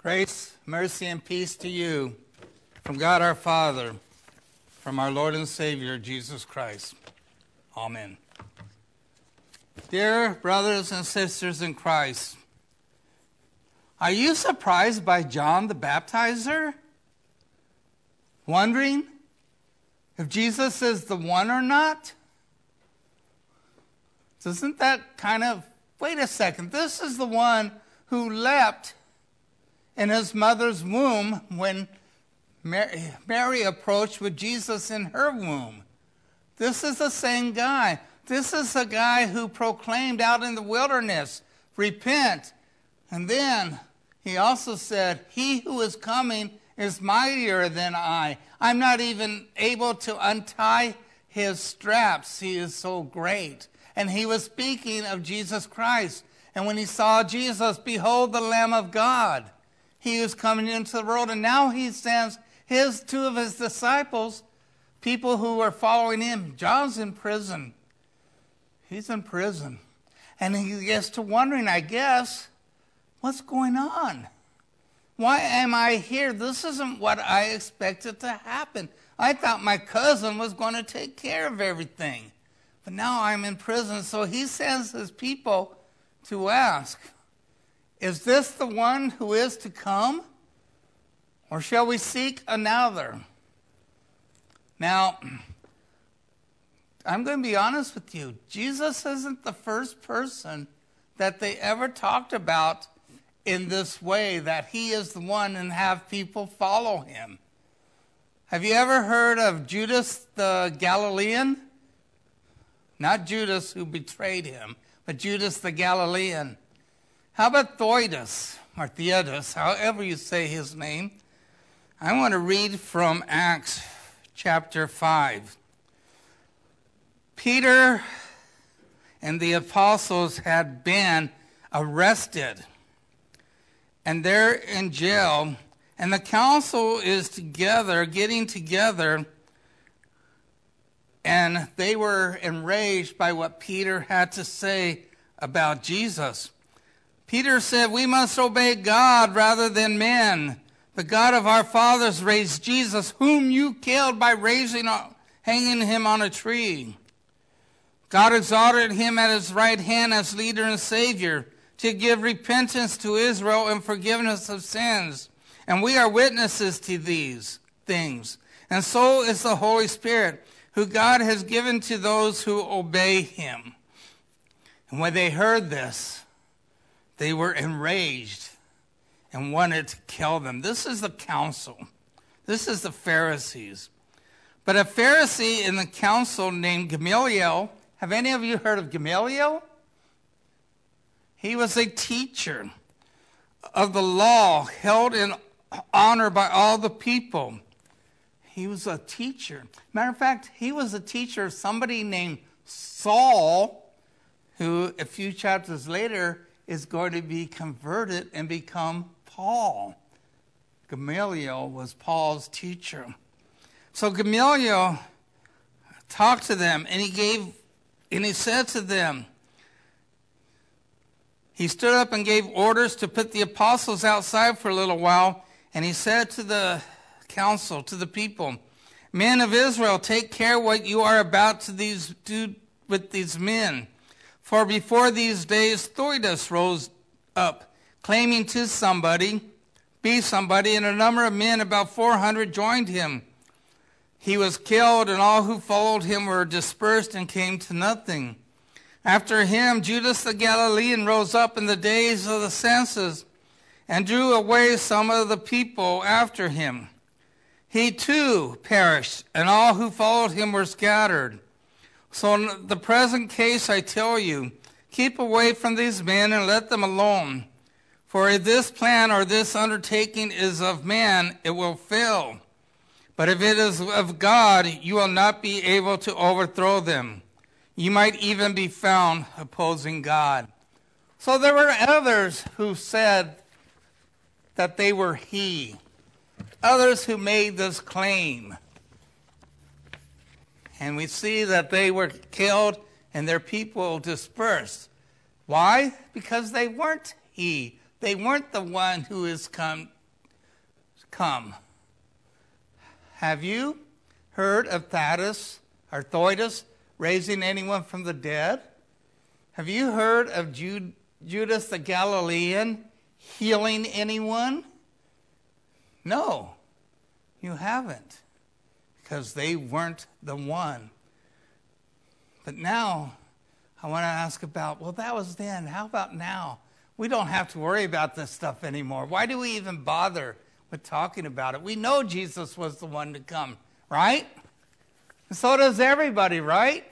Grace, mercy, and peace to you from God our Father, from our Lord and Savior, Jesus Christ. Amen. Dear brothers and sisters in Christ, are you surprised by John the Baptizer? Wondering if Jesus is the one or not? Isn't that kind of, wait a second, this is the one who leapt in his mother's womb when Mary approached with Jesus in her womb. This is the same guy. This is the guy who proclaimed out in the wilderness, repent. And then he also said, he who is coming is mightier than I. I'm not even able to untie his straps. He is so great. And he was speaking of Jesus Christ. And when he saw Jesus, behold the Lamb of God. He was coming into the world. And now he sends two of his disciples, people who are following him. John's in prison. He's in prison. And he gets to wondering, I guess, what's going on? Why am I here? This isn't what I expected to happen. I thought my cousin was going to take care of everything. But now I'm in prison. So he sends his people to ask, is this the one who is to come? Or shall we seek another? Now, I'm going to be honest with you. Jesus isn't the first person that they ever talked about in this way, that he is the one and have people follow him. Have you ever heard of Judas the Galilean? Not Judas who betrayed him, but Judas the Galilean. How about Theudas, or Theodas, however you say his name? I want to read from Acts chapter 5. Peter and the apostles had been arrested, and they're in jail, and the council is together, getting together, and they were enraged by what Peter had to say about Jesus. Peter said, we must obey God rather than men. The God of our fathers raised Jesus, whom you killed by hanging him on a tree. God exalted him at his right hand as leader and savior to give repentance to Israel and forgiveness of sins. And we are witnesses to these things. And so is the Holy Spirit, who God has given to those who obey him. And when they heard this, they were enraged and wanted to kill them. This is the council. This is the Pharisees. But a Pharisee in the council named Gamaliel, have any of you heard of Gamaliel? He was a teacher of the law, held in honor by all the people. He was a teacher. Matter of fact, he was a teacher of somebody named Saul, who a few chapters later is going to be converted and become Paul. Gamaliel was Paul's teacher. So Gamaliel talked to them, and he said to them, he stood up and gave orders to put the apostles outside for a little while, and he said to the council, to the people, men of Israel, take care what you are about to do with these men. For before these days, Theudas rose up, claiming to be somebody, and a number of men, about 400, joined him. He was killed, and all who followed him were dispersed and came to nothing. After him, Judas the Galilean rose up in the days of the census and drew away some of the people after him. He too perished, and all who followed him were scattered. So in the present case, I tell you, keep away from these men and let them alone. For if this plan or this undertaking is of man, it will fail. But if it is of God, you will not be able to overthrow them. You might even be found opposing God. So there were others who said that they were he. Others who made this claim. And we see that they were killed and their people dispersed. Why? Because they weren't he. They weren't the one who is come. Have you heard of Thaddeus or Theudas raising anyone from the dead? Have you heard of Judas the Galilean healing anyone? No, you haven't, because they weren't the one. But now, I want to ask about, well, that was then. How about now? We don't have to worry about this stuff anymore. Why do we even bother with talking about it? We know Jesus was the one to come, right? And so does everybody, right?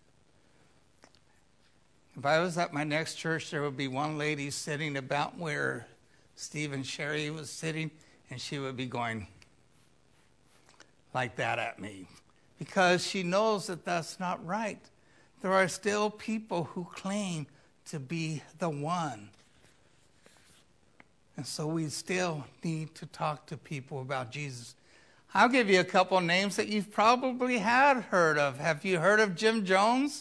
If I was at my next church, there would be one lady sitting about where Steve and Sherry was sitting, and she would be going like that at me, because she knows that that's not right. There are still people who claim to be the one. And so we still need to talk to people about Jesus. I'll give you a couple names that you've probably had heard of. Have you heard of Jim Jones?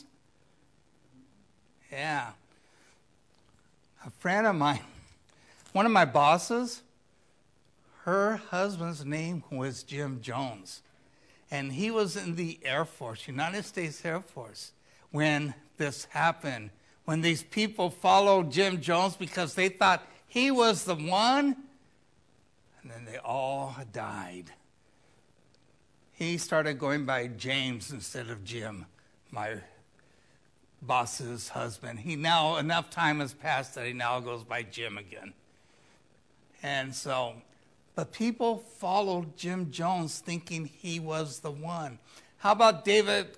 Yeah. A friend of mine, one of my bosses, her husband's name was Jim Jones. And he was in the Air Force, United States Air Force, when this happened. When these people followed Jim Jones because they thought he was the one, and then they all died. He started going by James instead of Jim, my boss's husband. He now, enough time has passed that he now goes by Jim again. And so, but people followed Jim Jones thinking he was the one. How about David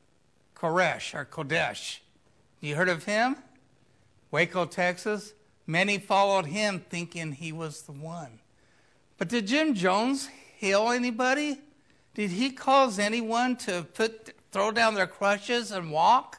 Koresh? You heard of him? Waco, Texas. Many followed him thinking he was the one. But did Jim Jones heal anybody? Did he cause anyone to throw down their crutches and walk?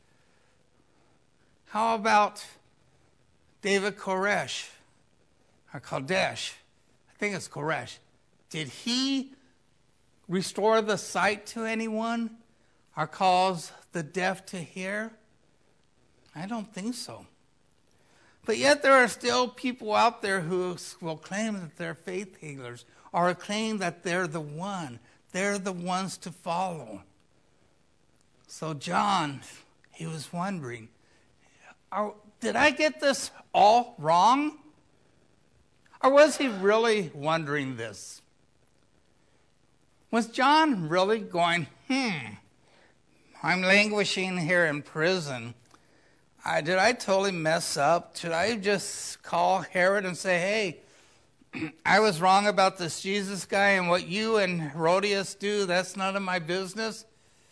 How about David Koresh? Or Kodesh? I think it's Koresh. Did he restore the sight to anyone or cause the deaf to hear? I don't think so. But yet there are still people out there who will claim that they're faith healers or claim that they're the one. They're the ones to follow. So John, he was wondering, did I get this all wrong? Or was he really wondering this? Was John really going, I'm languishing here in prison. Did I totally mess up? Should I just call Herod and say, hey, I was wrong about this Jesus guy, and what you and Herodias do, that's none of my business?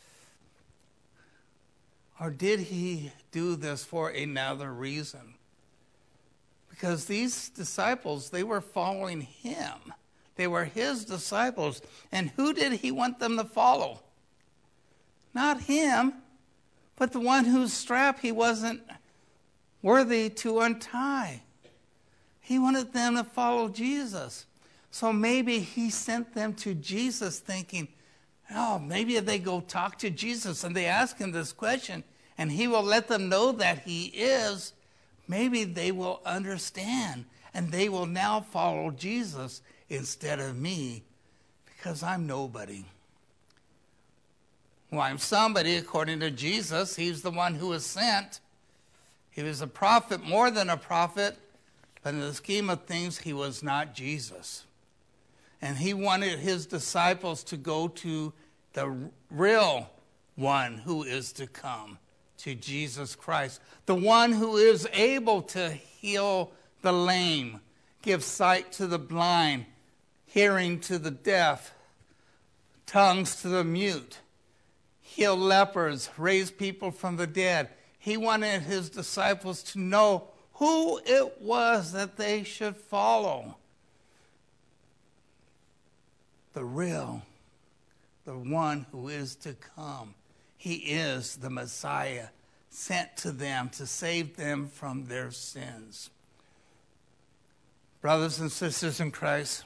Or did he do this for another reason? Because these disciples, they were following him. They were his disciples. And who did he want them to follow? Not him, but the one whose strap he wasn't worthy to untie. He wanted them to follow Jesus. So maybe he sent them to Jesus thinking, oh, maybe if they go talk to Jesus and they ask him this question and he will let them know that he is, maybe they will understand and they will now follow Jesus instead of me because I'm nobody. Well, I'm somebody according to Jesus. He's the one who was sent. He was a prophet, more than a prophet, but in the scheme of things, he was not Jesus. And he wanted his disciples to go to the real one who is to come, to Jesus Christ, the one who is able to heal the lame, give sight to the blind, hearing to the deaf, tongues to the mute, heal lepers, raise people from the dead. He wanted his disciples to know who it was that they should follow. The real, the one who is to come. He is the Messiah sent to them to save them from their sins. Brothers and sisters in Christ,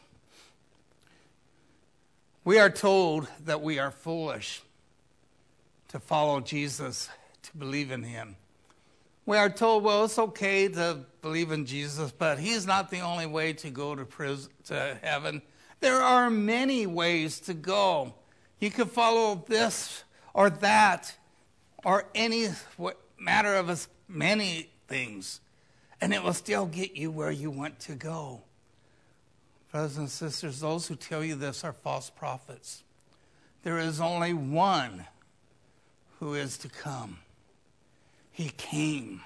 we are told that we are foolish to follow Jesus, to believe in him. We are told, well, it's okay to believe in Jesus, but he's not the only way to go to heaven. There are many ways to go. You could follow this or that or any matter of many things, and it will still get you where you want to go. Brothers and sisters, those who tell you this are false prophets. There is only one who is to come. He came.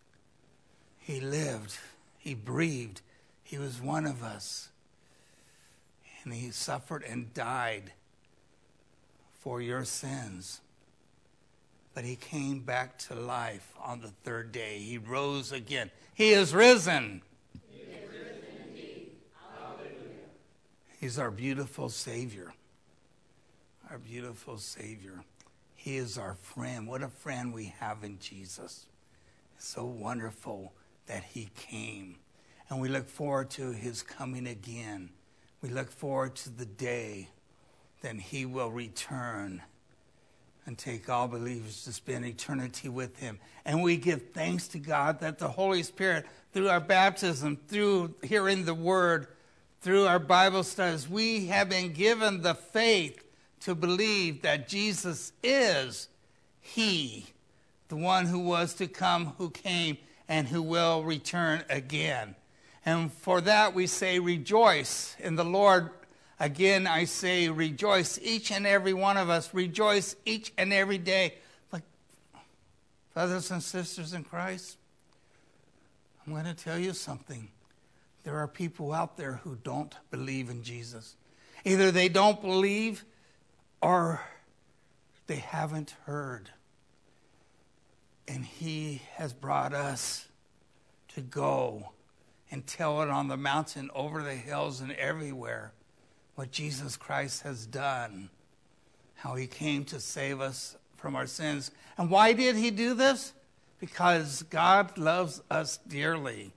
He lived. He breathed. He was one of us. And he suffered and died for your sins. But he came back to life on the third day. He rose again. He is risen. He is risen indeed. Hallelujah. He's our beautiful Savior. Our beautiful Savior. He is our friend. What a friend we have in Jesus. It's so wonderful that he came. And we look forward to his coming again. We look forward to the day that he will return and take all believers to spend eternity with him. And we give thanks to God that the Holy Spirit, through our baptism, through hearing the word, through our Bible studies, we have been given the faith to believe that Jesus is he, the one who was to come, who came, and who will return again. And for that we say rejoice in the Lord. Again, I say rejoice, each and every one of us. Rejoice each and every day. But brothers and sisters in Christ, I'm going to tell you something. There are people out there who don't believe in Jesus. Either they don't believe or they haven't heard. And he has brought us to go and tell it on the mountain, over the hills, and everywhere what Jesus Christ has done, how he came to save us from our sins. And why did he do this? Because God loves us dearly,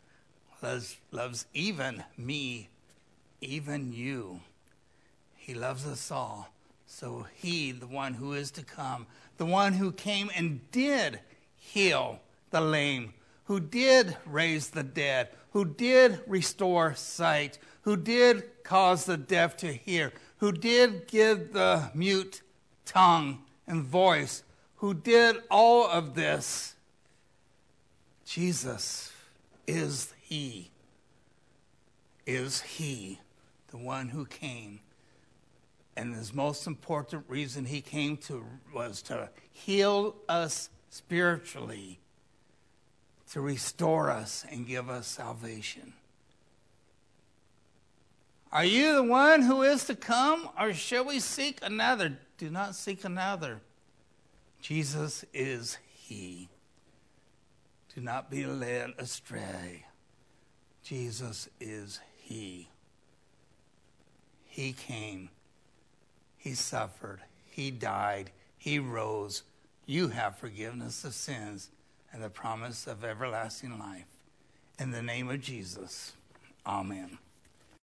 loves even me, even you. He loves us all. So he, the one who is to come, the one who came and did heal the lame, who did raise the dead, who did restore sight, who did cause the deaf to hear, who did give the mute tongue and voice, who did all of this. Jesus is he, the one who came. And his most important reason he came was to heal us spiritually, to restore us and give us salvation. Are you the one who is to come, or shall we seek another? Do not seek another. Jesus is he. Do not be led astray. Jesus is he. He came. He suffered. He died. He rose. You have forgiveness of sins and the promise of everlasting life. In the name of Jesus, amen.